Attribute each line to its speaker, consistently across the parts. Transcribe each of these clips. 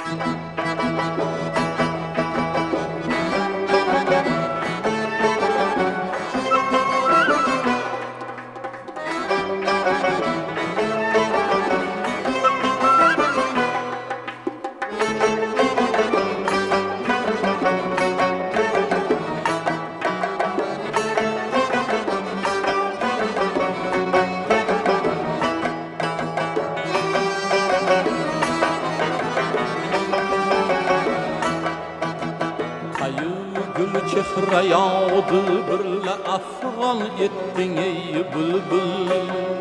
Speaker 1: Çehre yağdı birle afgan ettin ey bülbül.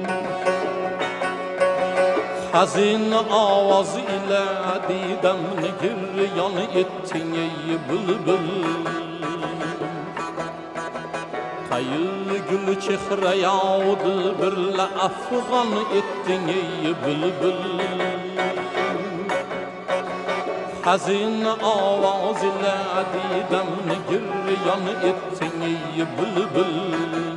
Speaker 1: Hazin avaz ile didemni giryan ettin ey bülbül. Kayı gül çehre yağdı birle afgan ettin ey bülbül. Hazin avaz ile didemni giryan ettin ey bülbül.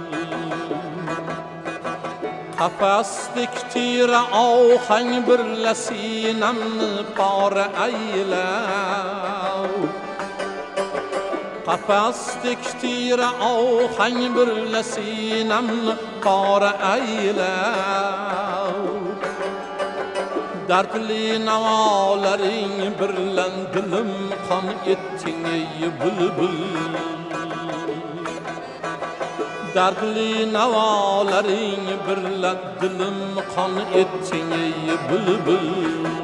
Speaker 1: Kafes diktir ahang birle sinemni pare eyle. Kafes diktir ahang birle sinemni pare eyle. Dertli navaların birlen dilim kan ettin ey bülbül. Dertli navaların birlen dilim kan ettin ey bülbül.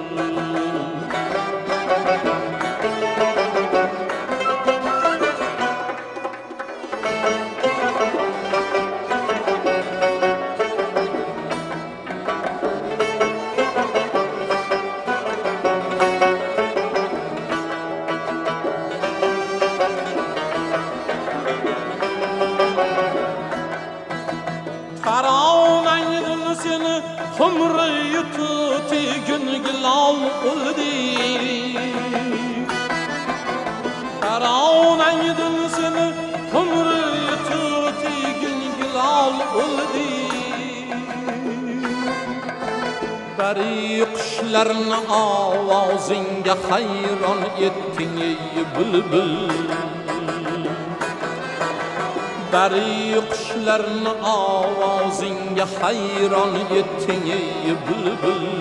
Speaker 1: Humru yututi gün gülal uldi. Karavnan yedin seni humru yututi gün gülal uldi. Bari kuşların avazınga hayran ettin ey bülbül. Bari kuşların avazınga hayran ettin ey bülbül.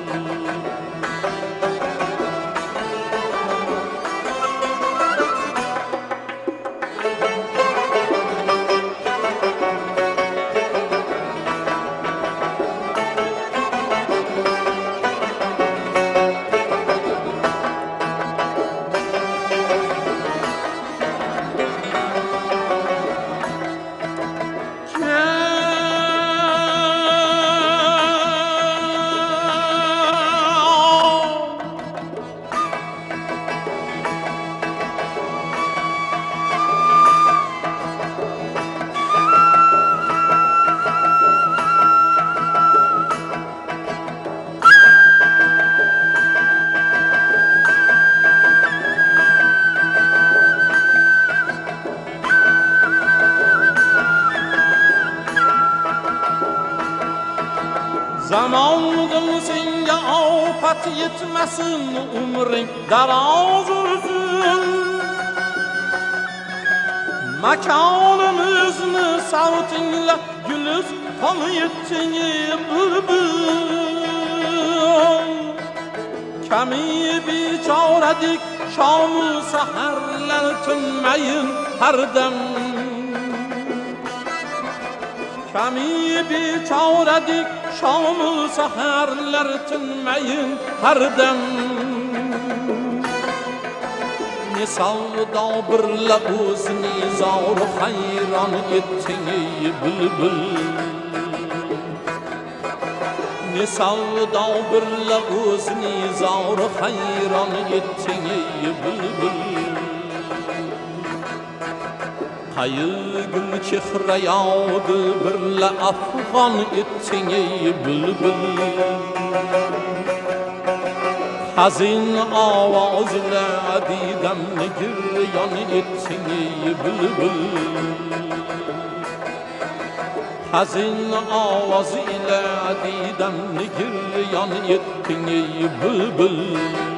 Speaker 1: Zamanın senga afat yetmesin, umring daroz olsun. Makonimizni savtinla güliston ettin ey bülbül. Kami bechoradik shomu saharlar tinmayin har dam. Kami bechoradik shomu saharlar tinmayin har dam. Ne savdo birla o'zni zor hayron ettin ey bülbül. Ne savdo birla o'zni zor hayron ettin ey bülbül. Kayı gül çehre yağdı birla afgan ettin ey bülbül. Hazin avaz ile didemni giryan ettin ey bülbül. Hazin avaz ile didemni giryan ettin ey bülbül.